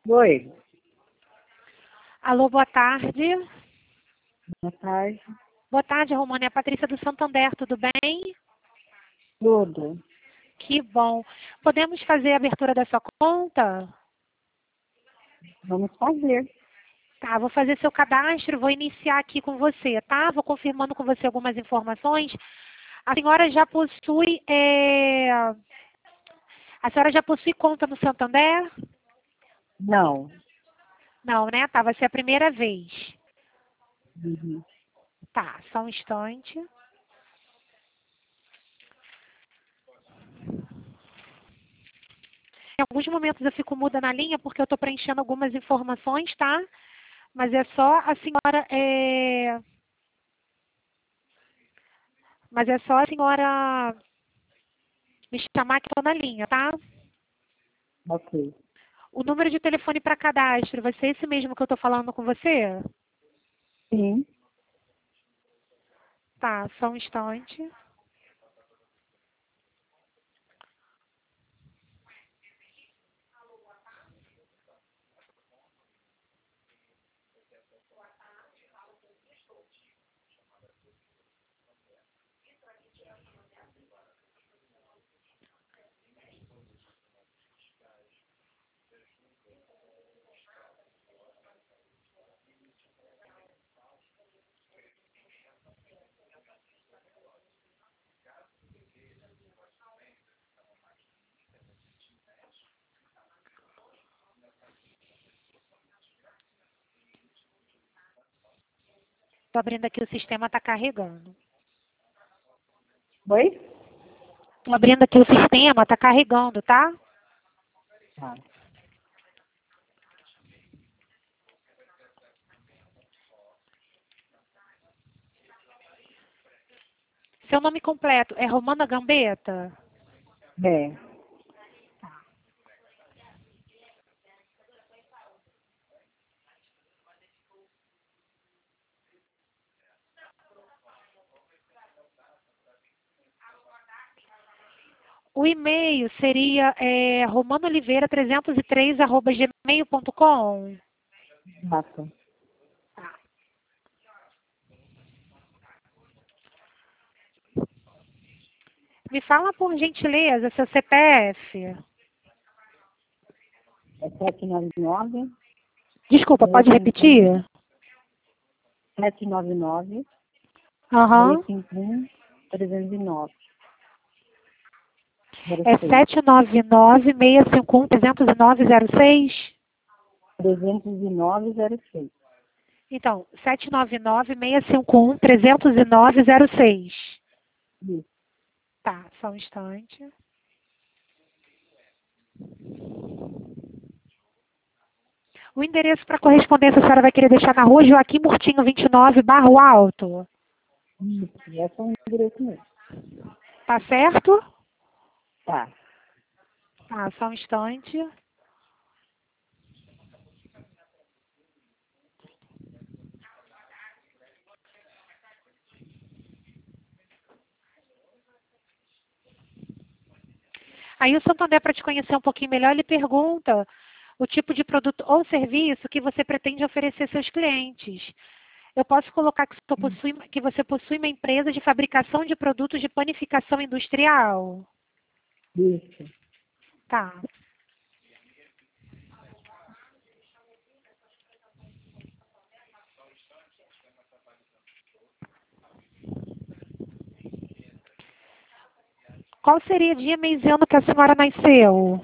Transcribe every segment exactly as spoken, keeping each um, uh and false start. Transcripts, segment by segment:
Oi, Alô, boa tarde. boa tarde. Boa tarde, Romana. É a Patrícia do Santander, tudo bem? Tudo. Que bom. Podemos fazer a abertura da sua conta? Vamos fazer. Tá, vou fazer seu cadastro, vou iniciar aqui com você, tá? Vou confirmando com você algumas informações. A senhora já possui, é... a senhora já possui conta no Santander? Não. Não, né? Tá, vai ser a primeira vez. Uhum. Tá, só um instante. Em alguns momentos eu fico muda na linha porque eu estou preenchendo algumas informações, tá? Mas é só a senhora... É... Mas é só a senhora me chamar que estou na linha, tá? Ok. O número de telefone para cadastro vai ser esse mesmo que eu estou falando com você? Sim. Tá, só um instante. Estou abrindo aqui, o sistema está carregando. Oi? Estou abrindo aqui, o sistema está carregando, tá? Tá. Seu nome completo é Romana Gambetta? É. O e-mail seria é, romanaoliveira trezentos e três arroba gmail ponto com. Exato. Me fala, por gentileza, seu C P F. É sete nove nove, Desculpa, pode repetir? sete nove nove, Aham. seis cinco um, trezentos e nove. É sete nove nove, seis cinco um, três nove zero seis? trezentos e nove, zero seis. Então, sete nove nove, seis cinco um, três nove zero seis. Isso. Tá, só um instante. O endereço para correspondência a senhora vai querer deixar na rua Joaquim Murtinho, vinte e nove, Barro Alto. Isso. Esse é o endereço mesmo. Tá certo? Tá. Tá, só um instante. Aí o Santander, para te conhecer um pouquinho melhor, ele pergunta o tipo de produto ou serviço que você pretende oferecer aos seus clientes. Eu posso colocar que você possui, que você possui uma empresa de fabricação de produtos de panificação industrial? Isso. Tá. Qual seria o dia, mês e ano que a senhora nasceu?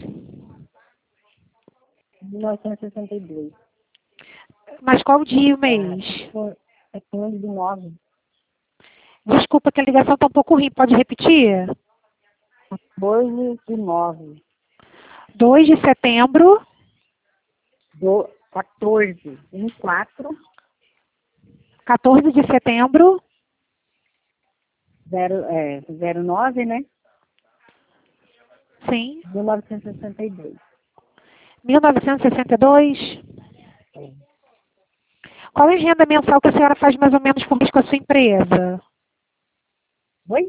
mil novecentos e sessenta e dois. Mas qual o dia e o Tá. mês? É quinze de nove. Desculpa que a ligação está um pouco ruim, pode repetir? quatorze de nove. dois de setembro, Do quatorze. um quatro. quatorze de setembro, Zero, é, zero nove, né? sim, mil novecentos e sessenta e dois. mil novecentos e sessenta e dois. É. Qual é a renda mensal que a senhora faz mais ou menos por mês com a sua empresa? Oi?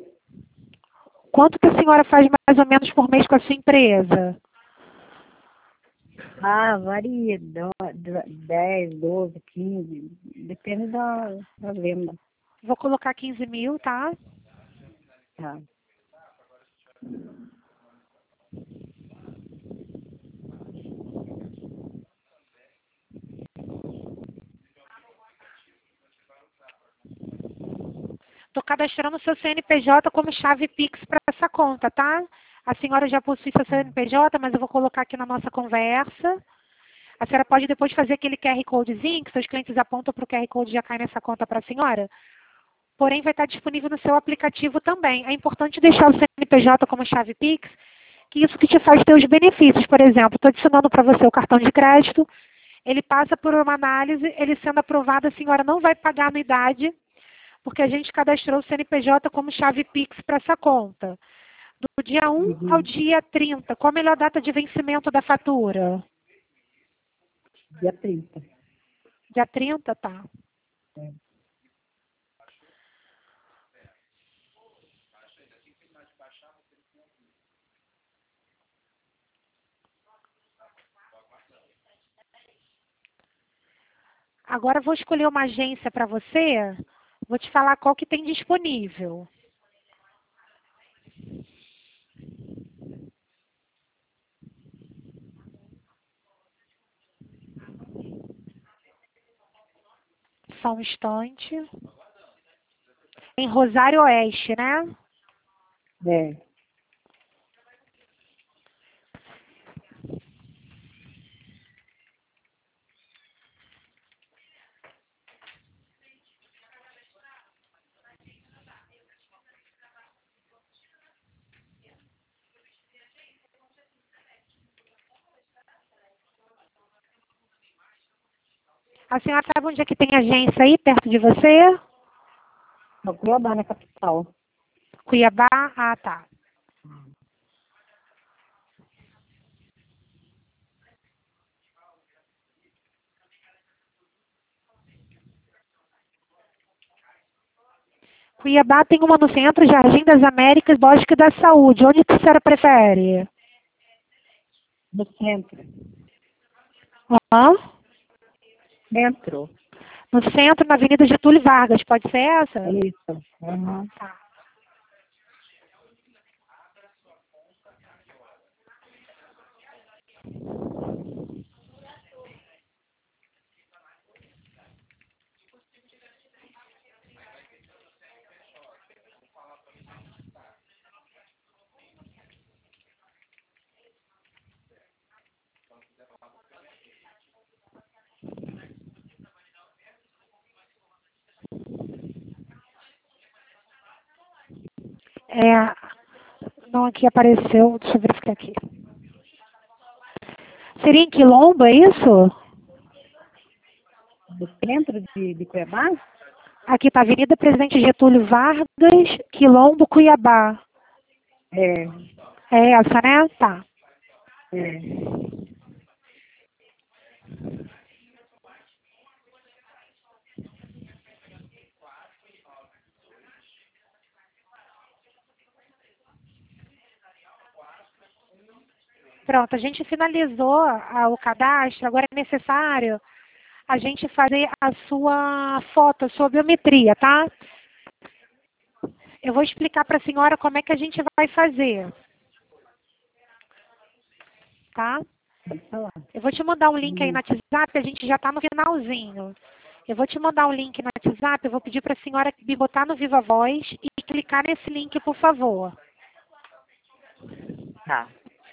Quanto que a senhora faz mais ou menos por mês com a sua empresa? Ah, varia. do- do- dez, doze, quinze. Depende da, da venda. Vou colocar quinze mil, tá? Tá. Estou cadastrando o seu C N P J como chave Pix para essa conta, tá? A senhora já possui seu C N P J, mas eu vou colocar aqui na nossa conversa. A senhora pode depois fazer aquele Q R Codezinho, que seus clientes apontam para o Q R Code e já cai nessa conta para a senhora. Porém, vai estar disponível no seu aplicativo também. É importante deixar o C N P J como chave Pix, que isso que te faz ter os benefícios. Por exemplo, estou adicionando para você o cartão de crédito, ele passa por uma análise, ele sendo aprovado, a senhora não vai pagar anuidade, porque a gente cadastrou o C N P J como chave Pix para essa conta. Do dia um ao Uhum. dia trinta, qual a melhor data de vencimento da fatura? Dia trinta. Dia trinta, tá. É. Agora eu vou escolher uma agência para você, vou te falar qual que tem disponível. Só um instante. Em Rosário Oeste, né? É. A senhora sabe onde é que tem agência aí, perto de você? No Cuiabá, na capital. Cuiabá? Ah, tá. Cuiabá tem uma no centro, Jardim das Américas, Bosque da Saúde. Onde que a senhora prefere? No centro. Hã? Centro. No centro, na Avenida Getúlio Vargas. Pode ser essa? Isso. Uhum. Tá. É, não, aqui apareceu. Deixa eu verificar aqui. Seria em Quilombo, é isso? Do centro de, de Cuiabá? Aqui está Avenida Presidente Getúlio Vargas, Quilombo, Cuiabá. É. É essa, né? Tá. É. Pronto, a gente finalizou a- o cadastro. Agora é necessário a gente fazer a sua foto, a sua biometria, tá? Eu vou explicar para a senhora como é que a gente vai fazer, tá? Pode falar. Eu vou te mandar um link aí no Uhum. WhatsApp, a gente já está no finalzinho. Eu vou te mandar um link no WhatsApp, eu vou pedir para a senhora me botar no Viva Voz e clicar nesse link, por favor. Tá.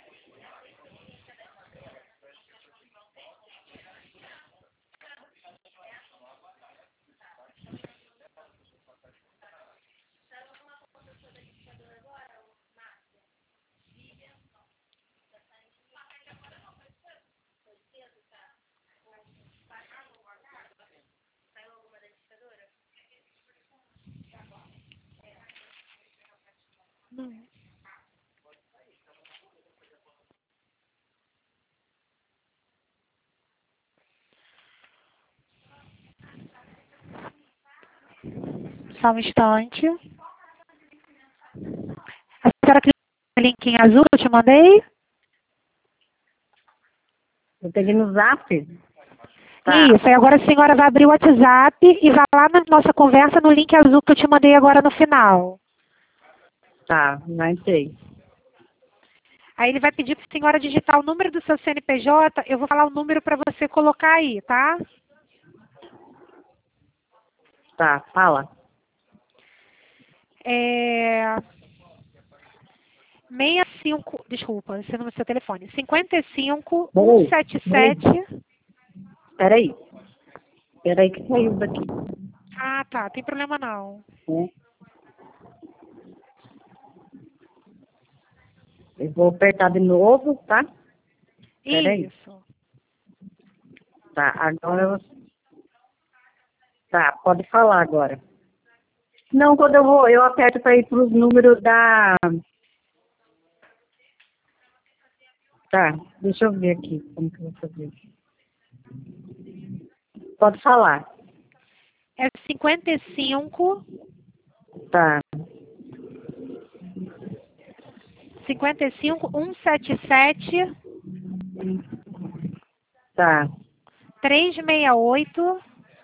Só um instante. A senhora clica no link em azul que eu te mandei? Eu tenho que ir no Zap. Tá. Isso, aí agora a senhora vai abrir o WhatsApp e vai lá na nossa conversa no link azul que eu te mandei agora no final. Tá, já entrei. Aí ele vai pedir para a senhora digitar o número do seu C N P J, eu vou falar o número para você colocar aí, tá? Tá, fala. É... sessenta e cinco, desculpa, esse é o número do seu telefone. cinquenta e cinco, cento e setenta e sete. Peraí. Peraí que saiu daqui. Ah, tá, tem problema não. Né? Eu vou apertar de novo, tá? Peraí. Isso. Tá, agora eu... Tá, pode falar agora. Não, quando eu vou, eu aperto para ir para os números da... Tá, deixa eu ver aqui como que eu vou fazer. Pode falar. É cinquenta e cinco, Tá, cinquenta e cinco, cento e setenta e sete, tá. trezentos e sessenta e oito,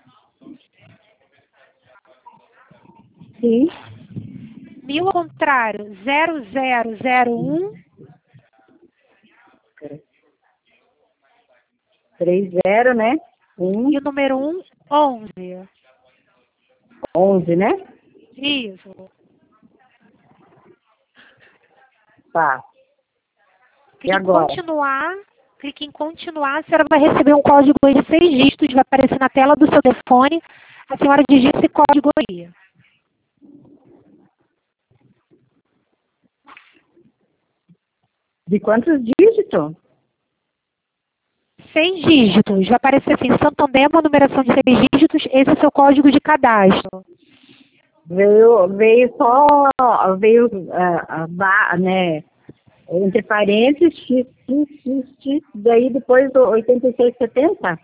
Sim. mil ao contrário, zero zero zero um, Três zero, né? Um, e o número um, onze. onze, né? Isso. Tá. Clique E agora? em continuar, clique em continuar, a senhora vai receber um código aí de seis dígitos, vai aparecer na tela do seu telefone, a senhora digita esse código aí. De quantos dígitos? Seis dígitos, vai aparecer assim, Santander, uma numeração de seis dígitos, esse é o seu código de cadastro. Veio, veio só, veio, a, a, né, entre parênteses, x, x, x, x, daí depois do oitenta e seis setenta?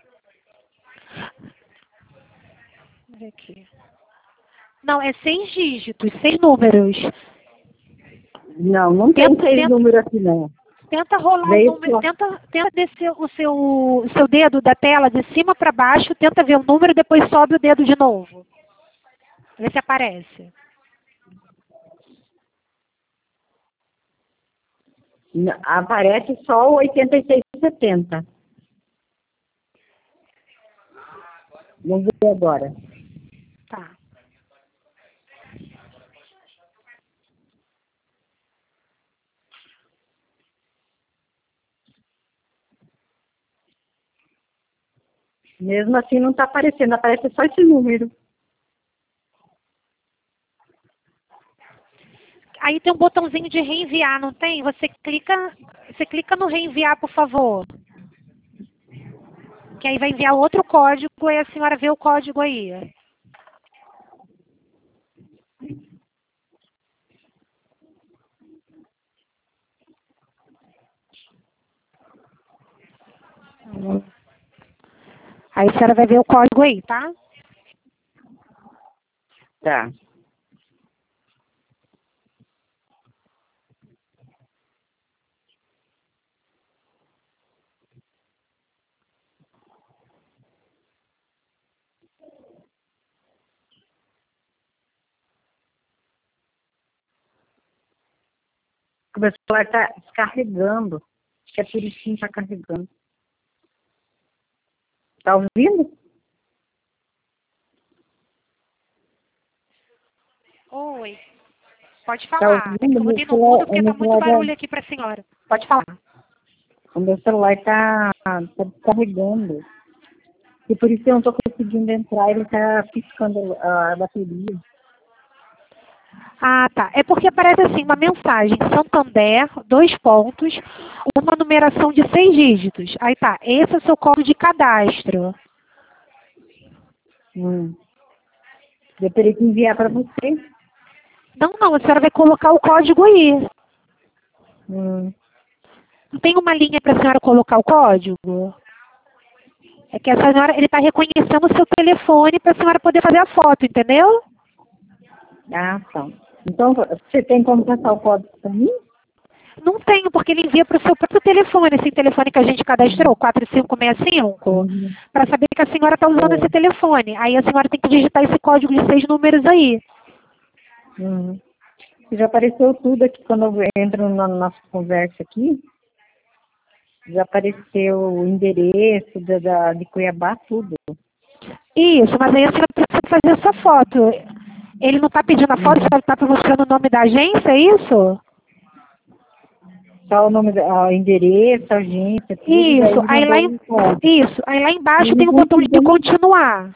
Aqui. Não, é seis dígitos, seis números. Não, não tem Tenta, seis tenta, números aqui, não. tenta rolar Veio o número, só. tenta, tenta descer o seu, o seu dedo da tela de cima para baixo, tenta ver o número e depois sobe o dedo de novo. Vê se aparece. N- Aparece só o oitenta e seis setenta. Vamos ver agora. Tá. Mesmo assim não está aparecendo, aparece só esse número. Aí tem um botãozinho de reenviar, não tem? Você clica, você clica no reenviar, por favor. Que aí vai enviar outro código e a senhora vê o código aí. Aí a senhora vai ver o código aí, tá? Tá. O meu celular está descarregando. Acho que é por isso que não está carregando. Tá ouvindo? Oi. Pode Tá falar. É que ouvindo? eu Meu botei no celular, mudo o porque meu tá muito celular, barulho aqui pra senhora. Pode falar. o meu celular está tá descarregando. E por isso eu não estou conseguindo entrar, ele está piscando a bateria. Ah, tá. É porque aparece assim, uma mensagem, Santander, dois pontos, uma numeração de seis dígitos. Aí tá, esse é o seu código de cadastro. Hum. Eu teria que enviar para você. Não, não, a senhora vai colocar o código aí. Hum. Não tem uma linha para a senhora colocar o código? É que a senhora, ele está reconhecendo o seu telefone para a senhora poder fazer a foto, entendeu? Ah, tá. Então, você tem como passar o código para mim? Não tenho, porque ele envia para o seu próprio telefone, esse telefone que a gente cadastrou, quatro cinco seis cinco, Uhum. para saber que a senhora está usando É. esse telefone. Aí a senhora tem que digitar esse código de seis números aí. Uhum. Já apareceu tudo aqui quando eu entro na nossa conversa aqui. Já apareceu o endereço da, da- de Cuiabá, tudo. Isso, mas aí a senhora precisa fazer essa foto. Ele não está pedindo a foto, Uhum. só está mostrando o nome da agência, é isso? Só o nome, da- o endereço, a agência, tudo, e daí Isso, aí lá, mandou em, o código. isso, aí lá embaixo Mas tem não o botão de conseguimos, continuar.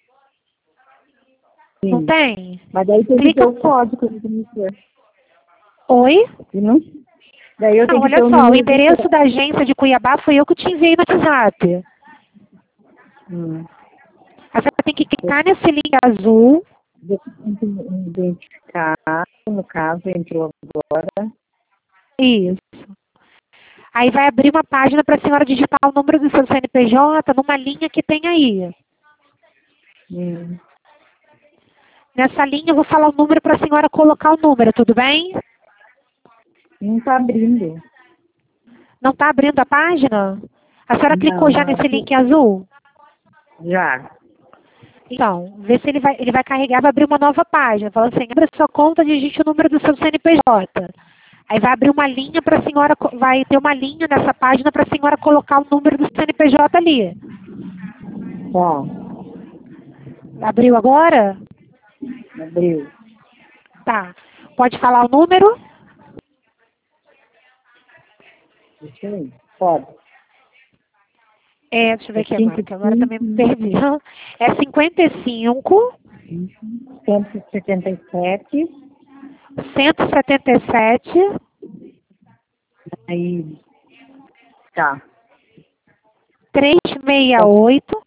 Não sim. tem? Mas daí tem que ter Clica. o código do celular. Oi? E não, daí eu Não, tenho que olha ter o só, o número do endereço celular. da agência de Cuiabá foi eu que te enviei no WhatsApp. Hum. Aí você tem que clicar nesse link azul. Deixa eu identificar, no caso, entrou agora. Isso. Aí vai abrir uma página para a senhora digitar o número do seu C N P J numa linha que tem aí. Hum. Nessa linha eu vou falar o número para a senhora colocar o número, tudo bem? Não está abrindo. Não está abrindo a página? A senhora clicou Não, já nesse aqui, link azul? já. Então, vê se ele vai, ele vai carregar, vai abrir uma nova página. Fala assim, abre a sua conta, digite o número do seu C N P J. Aí vai abrir uma linha para a senhora, co- vai ter uma linha nessa página para a senhora colocar o número do C N P J ali. Tá, Abriu agora? abriu. Tá. Pode falar o número? Deixa eu ir. Pode. É, deixa eu ver É aqui agora, cinco, que agora também me cinco, perdi. É cinquenta e cinco, cento e setenta e sete, cento e setenta e sete, aí, tá. trezentos e sessenta e oito,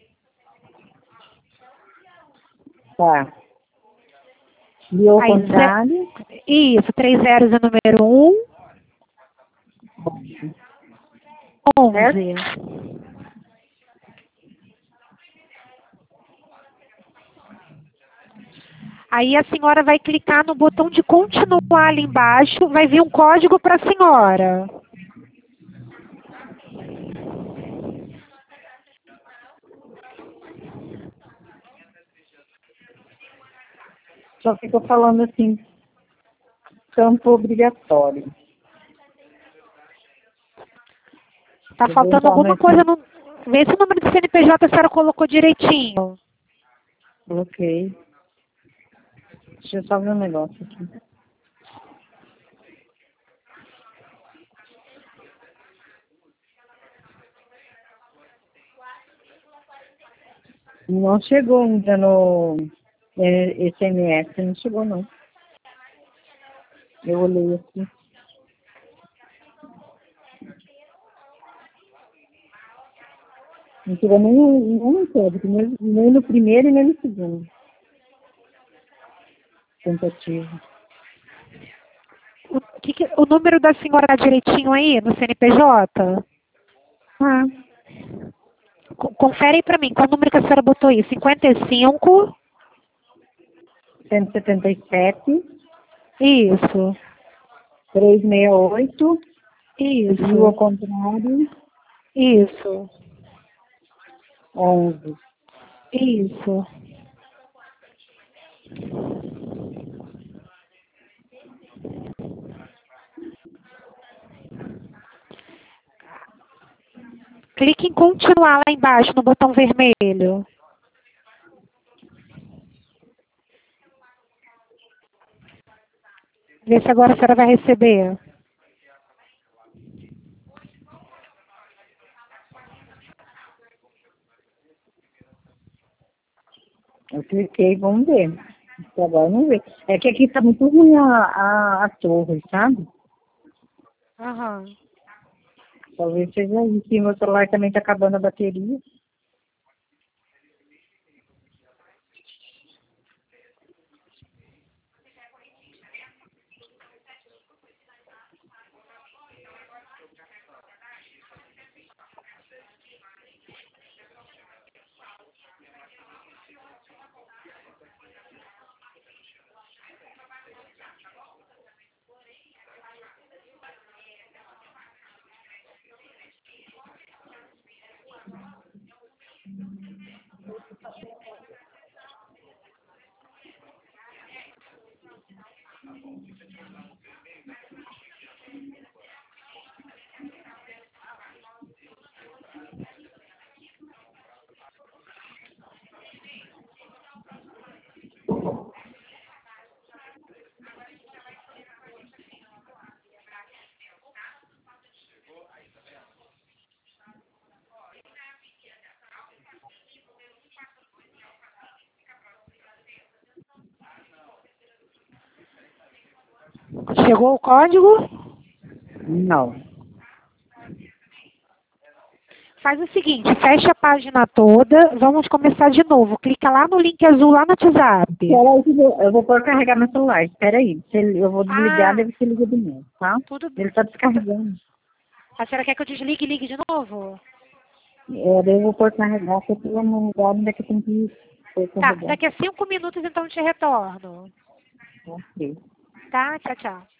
Tá. E ao aí, contrário, ze- isso, três zeros é número um, certo? onze. Aí a senhora vai clicar no botão de continuar ali embaixo, vai vir um código para a senhora. Só fica falando assim, campo obrigatório. Tá Eu vou faltando entrar alguma coisa nesse, no... Vê se o número do C N P J a senhora colocou direitinho. coloquei. Deixa eu só ver um negócio aqui. Não chegou ainda no é, S M S, não chegou não. Eu olhei aqui. Não chegou nem, nem no código, nem, nem no primeiro e nem no segundo. Tentativa. O, que que- o número da senhora tá direitinho aí no C N P J? Ah, Co- Confere aí pra mim, qual número que a senhora botou aí? cinquenta e cinco? cento e setenta e sete, Isso, trezentos e sessenta e oito, e o ao isso, contrário, isso, onze. isso. Clique em continuar lá embaixo no botão vermelho. Vê se agora a senhora vai receber. Eu cliquei, vamos ver. Até agora não vê. É que aqui tá muito ruim a, a, a torre, sabe? Aham. Talvez seja isso. E meu celular também tá acabando a bateria. Chegou o código? Não. Faz o seguinte, fecha a página toda, vamos começar de novo. Clica lá no link azul, lá no WhatsApp. Peraí, que eu eu vou pôr carregar meu celular. Espera aí. Se ele- Eu vou desligar, Ah, deve ser liga de novo, tá? tudo bem. Ele tá descarregando. A senhora quer que eu desligue e ligue de novo? É, daí eu vou pôr carregar, porque eu não lugar onde é que eu tenho que pôr Tá, carregar. daqui a cinco minutos então eu te retorno. Ok. Tá? Tchau, tchau.